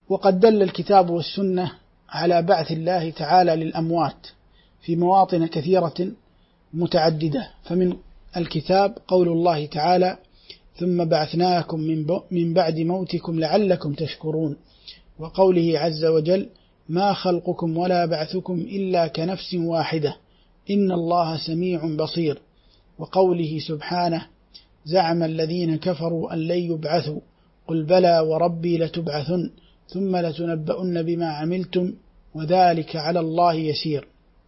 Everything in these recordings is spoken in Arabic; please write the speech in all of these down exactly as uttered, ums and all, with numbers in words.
وقد دل الكتاب والسنة على بعث الله تعالى للأموات في مواطن كثيرة متعددة، فمن الكتاب قول الله تعالى: ثم بعثناكم من بعد موتكم لعلكم تشكرون، وقوله عز وجل: ما خلقكم ولا بعثكم إلا كنفس واحدة إن الله سميع بصير، وقوله سبحانه: زعم الذين كفروا أن لن يبعثوا قل بلى وربي لتبعثن ثم لتنبؤن بما عملتم وذلك على الله يسير.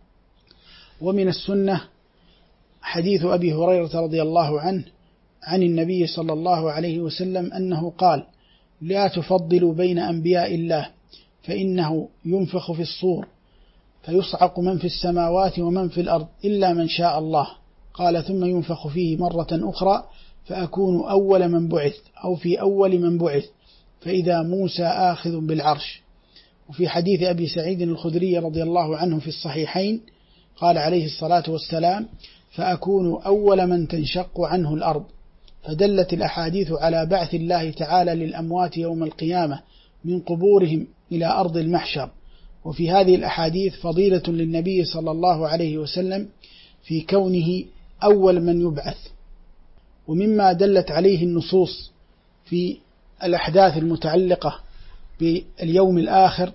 ومن السنة حديث أبي هريرة رضي الله عنه عن النبي صلى الله عليه وسلم أنه قال: لا تفضلوا بين أنبياء الله، فإنه ينفخ في الصور فيصعق من في السماوات ومن في الأرض إلا من شاء الله، قال: ثم ينفخ فيه مرة أخرى فأكون أول من بعث أو في أول من بعث، فإذا موسى آخذ بالعرش. وفي حديث أبي سعيد الخدري رضي الله عنه في الصحيحين قال عليه الصلاة والسلام: فأكون أول من تنشق عنه الأرض. فدلت الأحاديث على بعث الله تعالى للأموات يوم القيامة من قبورهم إلى أرض المحشر. وفي هذه الأحاديث فضيلة للنبي صلى الله عليه وسلم في كونه أول من يبعث. ومما دلت عليه النصوص في الأحداث المتعلقة باليوم الآخر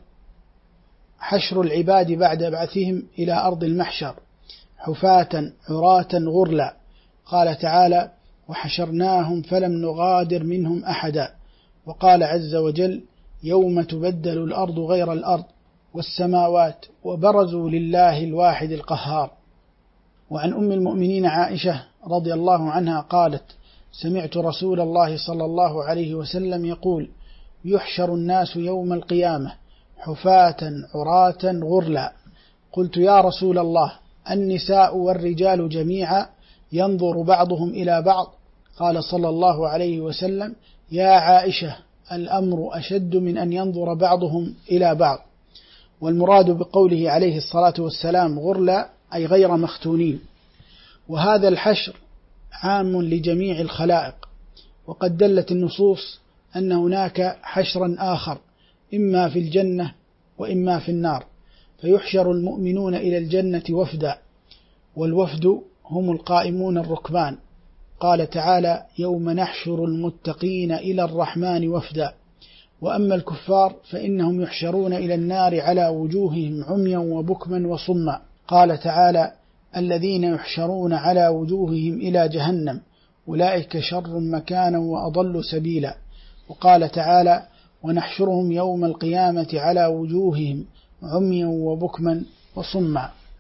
حشر العباد بعد بعثهم إلى أرض المحشر حفاة عراة غرلا، قال تعالى: وحشرناهم فلم نغادر منهم أحدا، وقال عز وجل: يوم تبدل الأرض غير الأرض والسماوات وبرزوا لله الواحد القهار. وعن أم المؤمنين عائشة رضي الله عنها قالت: سمعت رسول الله صلى الله عليه وسلم يقول: يحشر الناس يوم القيامة حفاة عراة غرلا. قلت: يا رسول الله، النساء والرجال جميعا ينظر بعضهم إلى بعض؟ قال صلى الله عليه وسلم: يا عائشة، الأمر أشد من أن ينظر بعضهم إلى بعض. والمراد بقوله عليه الصلاة والسلام غرلا أي غير مختونين. وهذا الحشر عام لجميع الخلائق، وقد دلت النصوص أن هناك حشرا آخر إما في الجنة وإما في النار، فيحشر المؤمنون إلى الجنة وفدا، والوفد هم القائمون الركبان. قال تعالى: يوم نحشر المتقين إلى الرحمن وفدا. وأما الكفار فإنهم يحشرون إلى النار على وجوههم عميا وبكما وصما. قال تعالى: الذين يحشرون على وجوههم إلى جهنم أولئك شر مكانا وأضل سبيلا. وقال تعالى: ونحشرهم يوم القيامة على وجوههم عميا وبكما وصما.